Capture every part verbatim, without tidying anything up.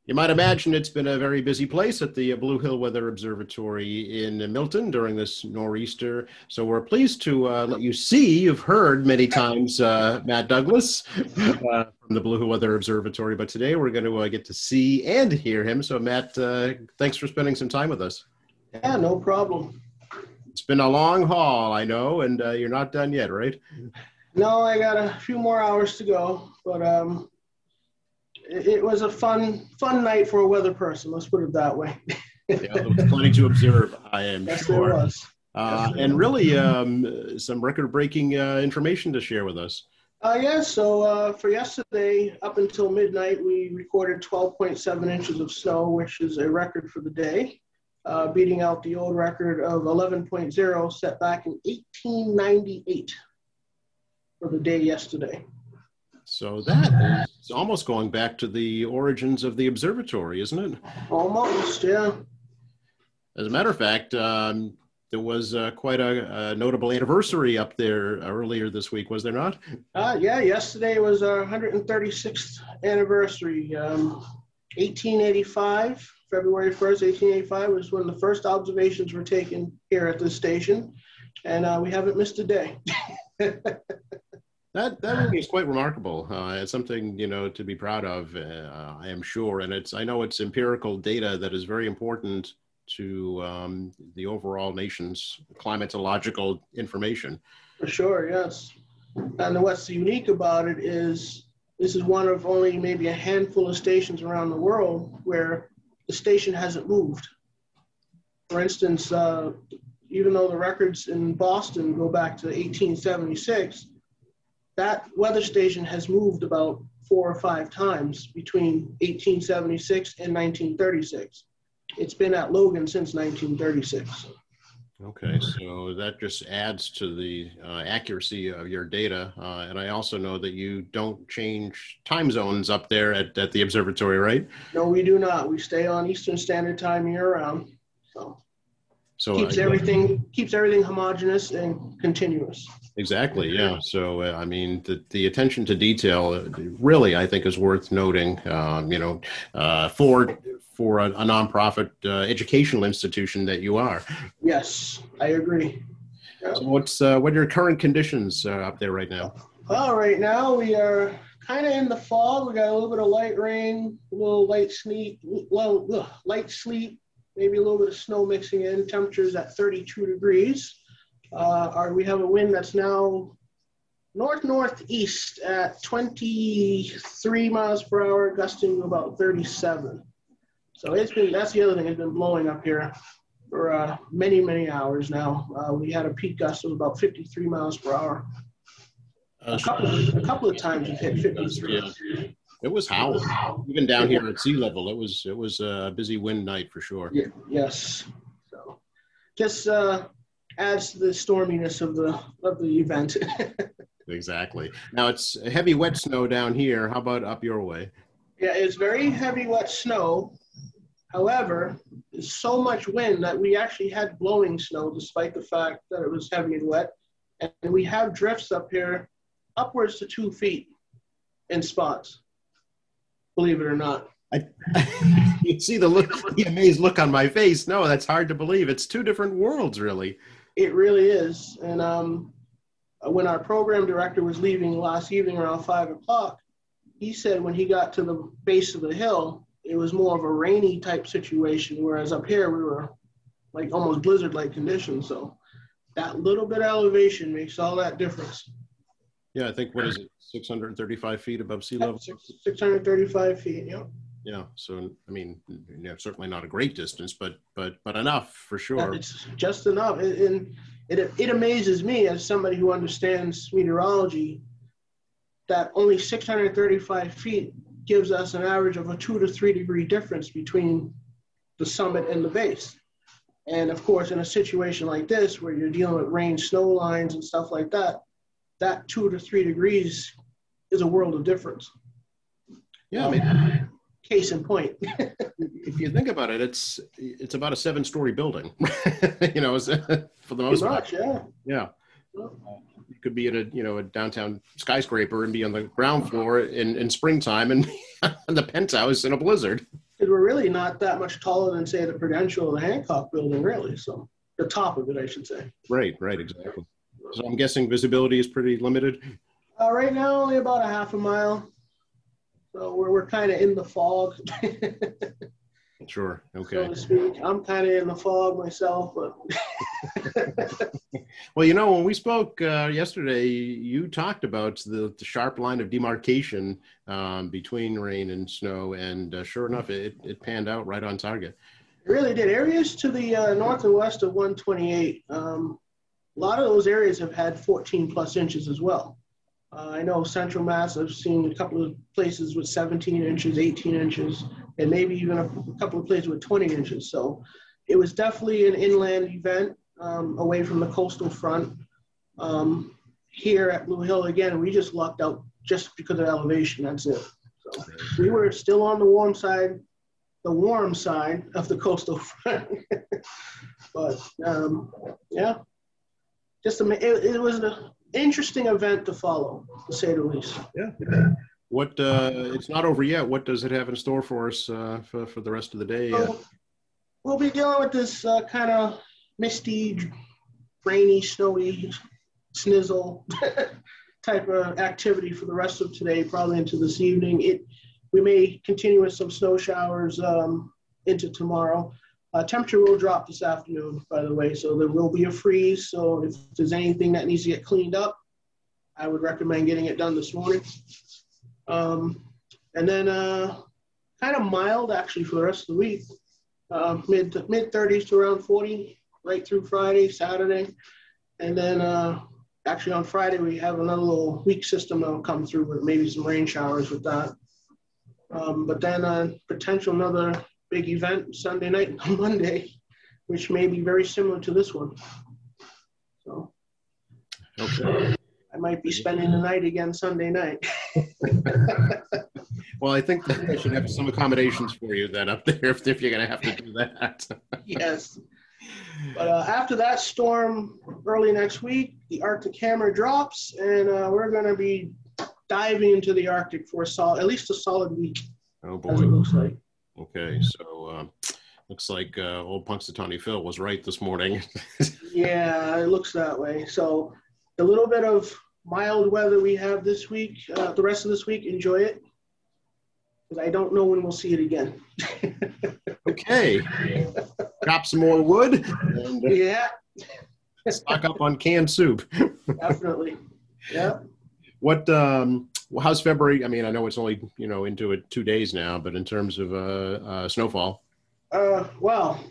You might imagine it's been a very busy place at the Blue Hill Weather Observatory in Milton during this nor'easter. So we're pleased to uh, let you see, you've heard many times, uh, Matt Douglas uh, from the Blue Hill Weather Observatory, but today we're going to uh, get to see and hear him. So Matt, uh, thanks for spending some time with us. Yeah, no problem. It's been a long haul, I know, and uh, you're not done yet, right? No, I got a few more hours to go, but um, it, it was a fun, fun night for a weather person. Let's put it that way. Yeah, there was plenty to observe, I am yes, sure. There was. Uh, yes, there and was. really, um, some record-breaking uh, information to share with us. Uh, yeah, so uh, for yesterday, up until midnight, we recorded twelve point seven inches of snow, which is a record for the day, uh, beating out the old record of eleven point zero set back in eighteen ninety-eight for the day yesterday. So that is almost going back to the origins of the observatory, isn't it? Almost, yeah. As a matter of fact, um, there was uh, quite a, a notable anniversary up there earlier this week, was there not? Uh, yeah, yesterday was our one hundred thirty-sixth anniversary. Um, eighteen eighty-five, February first, eighteen eighty-five was when the first observations were taken here at this station, and uh, we haven't missed a day. That that really is quite remarkable. Uh, it's something, you know, to be proud of, uh, I am sure. And it's I know it's empirical data that is very important to um, the overall nation's climatological information. For sure, yes. And what's unique about it is this is one of only maybe a handful of stations around the world where the station hasn't moved. For instance, uh, even though the records in Boston go back to eighteen seventy-six, that weather station has moved about four or five times between eighteen seventy-six and nineteen thirty-six. It's been at Logan since nineteen thirty-six. Okay, so that just adds to the uh, accuracy of your data. Uh, and I also know that you don't change time zones up there at, at the observatory, right? No, we do not. We stay on Eastern Standard Time year round. So, so keeps uh, everything keeps everything homogeneous and continuous. Exactly, yeah. So, uh, I mean, the, the attention to detail uh, really, I think, is worth noting, um, you know, uh, for for a, a nonprofit uh, educational institution that you are. Yes, I agree. Yep. So what's uh, what are your current conditions uh, up there right now? Well, right now we are kind of in the fog. We got a little bit of light rain, a little light sleet, well, ugh, light sleet, maybe a little bit of snow mixing in. Temperatures at thirty-two degrees. Uh, our, we have a wind that's now north-northeast at twenty-three miles per hour, gusting to about thirty-seven. So it's been, that's the other thing, it's been blowing up here for uh, many, many hours now. Uh, we had a peak gust of about fifty-three miles per hour. Uh, a, couple of, a couple of times we've hit fifty-three. Yeah. It was howling. Even down here at sea level, it was it was a busy wind night for sure. Yeah, yes. So just uh, adds to the storminess of the of the event. Exactly. Now it's heavy wet snow down here. How about up your way? Yeah, it's very heavy wet snow. However, there's so much wind that we actually had blowing snow despite the fact that it was heavy and wet. And we have drifts up here upwards to two feet in spots, believe it or not. I, you see the look, the amazed look on my face. No, that's hard to believe. It's two different worlds, really. It really is. And um, when our program director was leaving last evening around five o'clock, he said when he got to the base of the hill, it was more of a rainy type situation, whereas up here we were like almost blizzard-like conditions. So that little bit of elevation makes all that difference. Yeah, I think, what is it, six hundred thirty-five feet above sea level? six hundred thirty-five feet, yeah. Yeah, so, I mean, you know, certainly not a great distance, but but but enough for sure. It's just enough. And it, it amazes me as somebody who understands meteorology that only six hundred thirty-five feet gives us an average of a two to three degree difference between the summit and the base. And of course, in a situation like this, where you're dealing with rain, snow lines and stuff like that, that two to three degrees is a world of difference. Yeah, I mean, case in point. If you think about it, it's it's about a seven-story building, you know, for the most part. Much, yeah. Yeah. You could be in a, you know, a downtown skyscraper and be on the ground floor in, in springtime and on the penthouse in a blizzard. because we're really not that much taller than, say, the Prudential or the Hancock building, really. So the top of it, I should say. Right, right, exactly. So I'm guessing visibility is pretty limited? Uh, right now, only about a half a mile. So we're, we're kind of in the fog. Sure, okay. So to speak. I'm kind of in the fog myself, but. Well, you know, when we spoke uh, yesterday, you talked about the, the sharp line of demarcation um, between rain and snow, and uh, sure enough, it, it panned out right on target. It really did. Areas to the uh, north and west of one twenty-eight, um, a lot of those areas have had fourteen plus inches as well. Uh, I know Central Mass, I've seen a couple of places with seventeen inches, eighteen inches, and maybe even a, a couple of places with twenty inches. So it was definitely an inland event um, away from the coastal front. Um, here at Blue Hill, again, we just lucked out just because of elevation. That's it. So we were still on the warm side, the warm side of the coastal front. But um, yeah, just a, it, it was an interesting event to follow, to say the least. Yeah. What, uh, it's not over yet. What does it have in store for us uh, for, for the rest of the day? So we'll be dealing with this uh, kind of misty, rainy, snowy, snizzle type of activity for the rest of today, probably into this evening. It we may continue with some snow showers um, into tomorrow. Uh, temperature will drop this afternoon, by the way, so there will be a freeze. So if there's anything that needs to get cleaned up, I would recommend getting it done this morning. Um, and then uh, kind of mild, actually, for the rest of the week. Uh, mid mid thirties to around forty, right through Friday, Saturday. And then uh, actually on Friday, we have another little weak system that will come through with maybe some rain showers with that. Um, but then uh, potential another big event Sunday night and Monday, which may be very similar to this one. So Okay. I might be spending the night again Sunday night. Well, I think that I should have some accommodations for you then up there if, if you're going to have to do that. Yes. But uh, after that storm early next week, the Arctic hammer drops, and uh, we're going to be diving into the Arctic for a solid, at least a solid week. Oh boy. As it looks like. Okay, so uh, looks like uh, old Punxsutawney Phil was right this morning. Yeah, it looks that way. So the little bit of mild weather we have this week, uh, the rest of this week, enjoy it. Because I don't know when we'll see it again. Okay. Chop some more wood. And, uh, Yeah. stock up on canned soup. Definitely. Yeah. What, um, well, how's February? I mean, I know it's only, you know, into it two days now, but in terms of uh, uh, snowfall. Uh, well,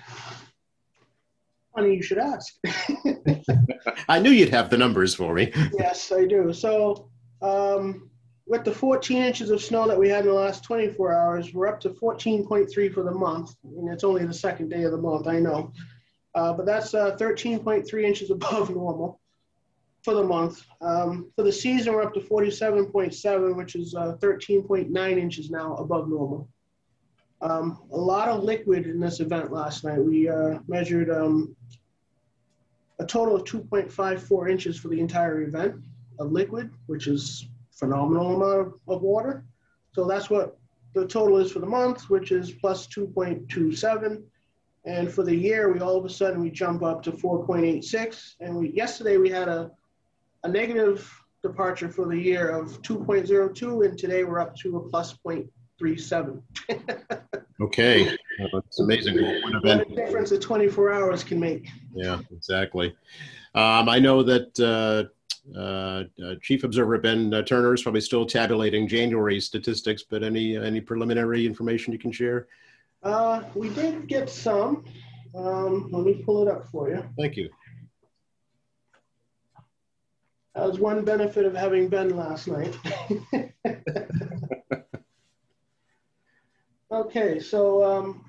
funny you should ask. I knew you'd have the numbers for me. Yes, I do. So um, with the fourteen inches of snow that we had in the last twenty-four hours, we're up to fourteen point three for the month. And it's only the second day of the month, I know. Uh, but that's uh, thirteen point three inches above normal for the month. Um, for the season, we're up to forty-seven point seven, which is uh, thirteen point nine inches now above normal. Um, a lot of liquid in this event last night. We uh, measured um, a total of two point five four inches for the entire event of liquid, which is phenomenal amount of, of water. So that's what the total is for the month, which is plus two point two seven. And for the year, we all of a sudden, we jump up to four point eight six. And we yesterday, we had a, a negative departure for the year of two point zero two, and today we're up to a plus zero point three seven. Okay. Uh, it's amazing what an What event. a difference that twenty-four hours can make. Yeah, exactly. Um, I know that uh, uh, uh, Chief Observer Ben uh, Turner is probably still tabulating January statistics, but any any preliminary information you can share? Uh, we did get some. Um, let me pull it up for you. Thank you. That was one benefit of having Ben last night. Okay, so um,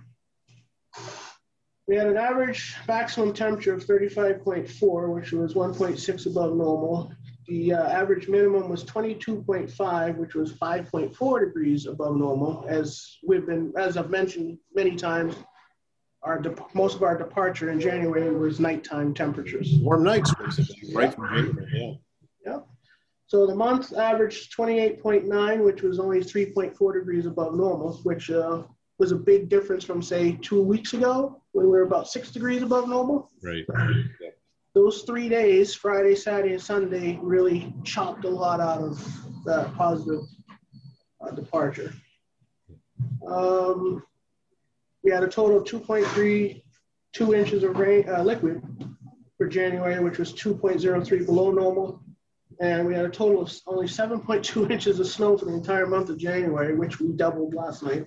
we had an average maximum temperature of thirty-five point four, which was one point six above normal. The uh, average minimum was twenty-two point five, which was five point four degrees above normal. As we've been, as I've mentioned many times, our most of our departure in January was nighttime temperatures. Warm nights, basically, right from January. Yeah. Yep. So the month averaged twenty-eight point nine, which was only three point four degrees above normal, which uh, was a big difference from, say, two weeks ago when we were about six degrees above normal. Right. Yeah. Those three days, Friday, Saturday, and Sunday, really chopped a lot out of that positive uh, departure. Um, we had a total of two point three two inches of rain, uh, liquid for January, which was two point zero three below normal. And we had a total of only seven point two inches of snow for the entire month of January, which we doubled last night.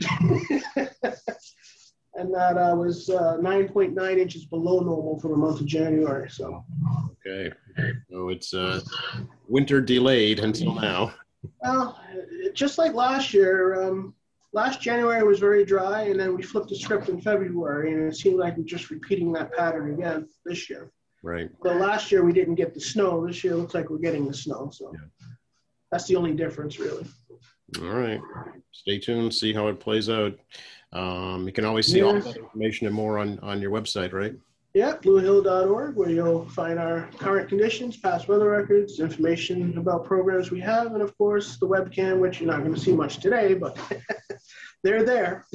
And that uh, was uh, nine point nine inches below normal for the month of January. So, okay. So it's uh, winter delayed until now. Well, just like last year, um, last January was very dry, and then we flipped the script in February, and it seemed like we're just repeating that pattern again this year. Right. But last year we didn't get the snow. This year it looks like we're getting the snow. So yeah. That's the only difference, really. All right. Stay tuned. See how it plays out. Um, you can always see yeah. all that information and more on, on your website, right? Yeah, blue hill dot org, where you'll find our current conditions, past weather records, information about programs we have, and of course the webcam, which you're not going to see much today, but they're there.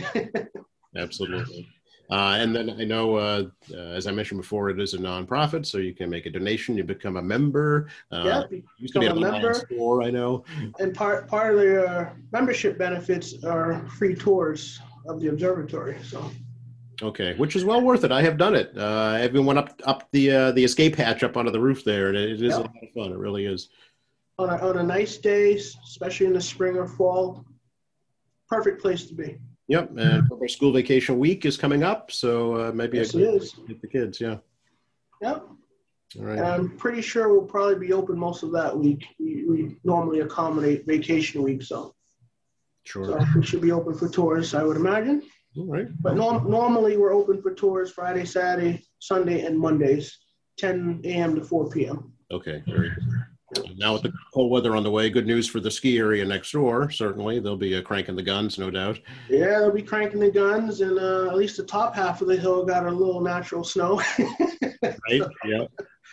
Absolutely. Uh, and then I know, uh, uh, as I mentioned before, it is a nonprofit, so you can make a donation. You become a member. Uh, yeah, used to be a member. Store, I know. And part part of the uh, membership benefits are free tours of the observatory. So. Okay, which is well worth it. I have done it. Uh, I even went up up the uh, the escape hatch up onto the roof there, and it is yep. a lot of fun. It really is. On a, on a nice day, especially in the spring or fall, perfect place to be. Yep, and our school vacation week is coming up, so uh, maybe yes, a it is. Get the kids, yeah. Yep. All right. And I'm pretty sure we'll probably be open most of that week. We, we normally accommodate vacation week, so. Sure. So we should be open for tours, I would imagine. All right. But norm- normally we're open for tours Friday, Saturday, Sunday, and Mondays, ten a.m. to four p.m. Okay, very good. Now with the cold weather on the way, good news for the ski area next door. Certainly, they'll be uh, cranking the guns, no doubt. Yeah, they'll be cranking the guns, and uh, at least the top half of the hill got a little natural snow. Right, yeah.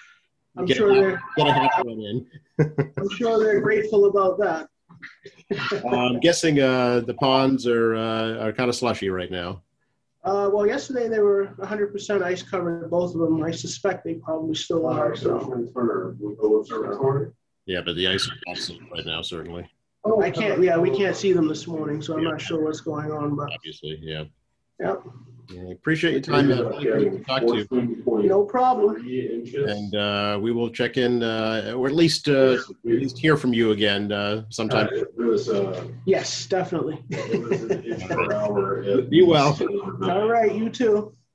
I'm get sure a, they're get a half one in. I'm sure they're grateful about that. uh, I'm guessing uh, the ponds are uh, are kind of slushy right now. Uh, well, yesterday they were one hundred percent ice covered, both of them. I suspect they probably still are. So. Yeah, but the ice is awesome right now, certainly. Oh, I can't. Yeah, we can't see them this morning, so I'm yeah. not sure what's going on. But obviously, yeah. Yep. Yeah, appreciate your time, man. Good to talk to you. No problem. And uh, we will check in, uh, or at least uh, at least hear from you again uh, sometime. Uh, yes, definitely. Be well. All right, you too.